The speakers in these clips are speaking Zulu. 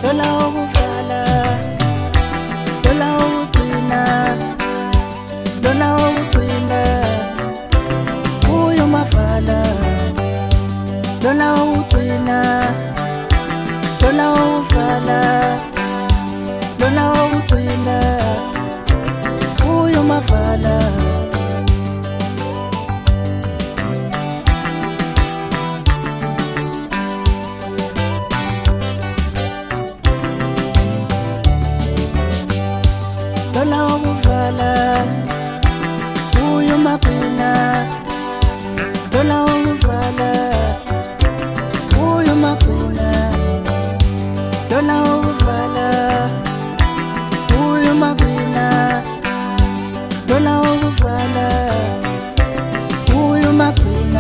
Lola ukuvala, lola ukugcina, lola ukugcina, uyo mavala. Lola ukugcina, lola ukuvala, lola ukugcina, uyo mavala. Lola ukuvala, uyo maqina. Lola ukuvala, uyo maqina. Lola ukuvala, uyo maqina. Lola ukuvala, uyo maqina.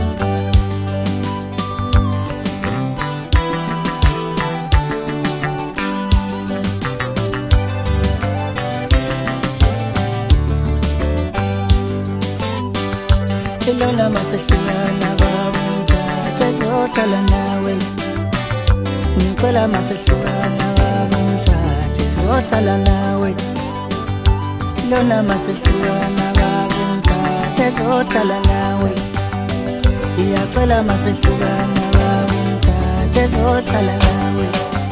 Lola masehlukana babunta tezohlala nawe. Ngicela masehlukana babunta tezohlala nawe. Lola masehlukana babunta tezohlala nawe. Iyacela masehlukana babunta tezohlala nawe.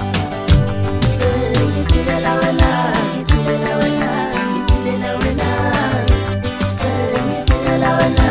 Ngiphilela wena, ngiphilela wena, ngiphilela wena. Ngiphilela wena.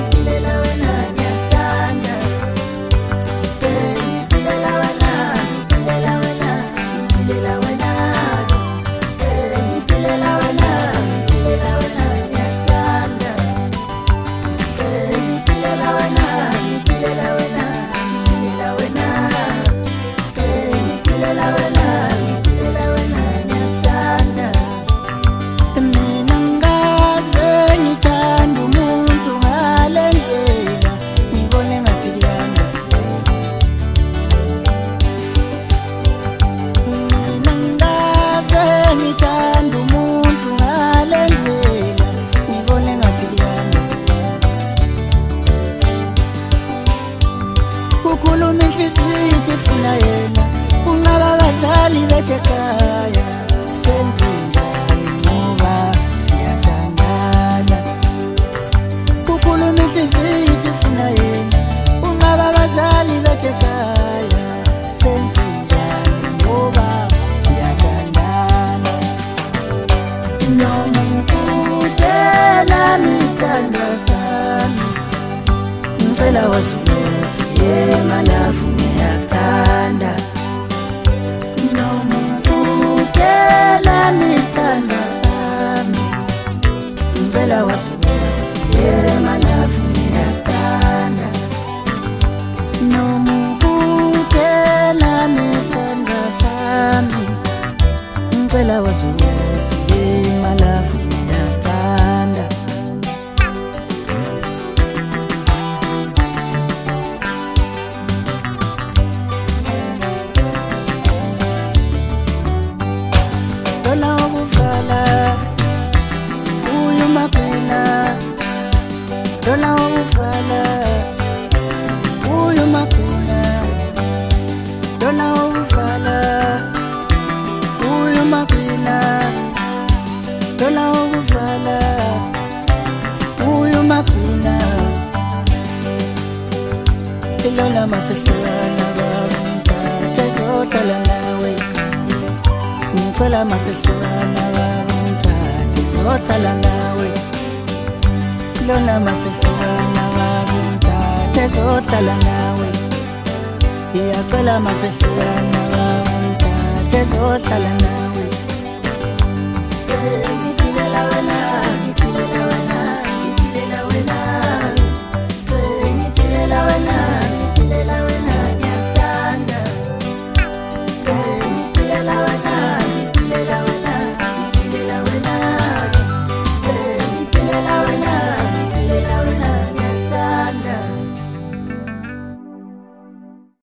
Ukhuluma inhliziyo ifuna yena, unqaba abazali bethe ekhaya. Senzeni ngoba siyathandana. Ukhuluma inhliziyo ifuna yena, unqaba abazali bethe ekhaya. Senzeni ngoba siyathandana. Noma ngikudela isithandwa sami, ngicela wasuke malavu ngiyakuthanda. Noma ukudela isithandwa sami, ngicela wasuke malavu ngiyakuthanda. Noma ukudela isithandwa sami, ngicela wasuke malavu ngiyakuthanda. Lola ukuvala, uyo maqina. Lola ukuvala, uyo maqina. Lola ukuvala, uyo maqina. Lola ukuvala, uyo maqina. Lola masehlukana babunta tezohlala nawe. Ngicela masehlukana babunta tezohlala nawe. Lola masehlukana babunta tezohlala nawe. Iyacela masehlukana babunta tezohlala nawe.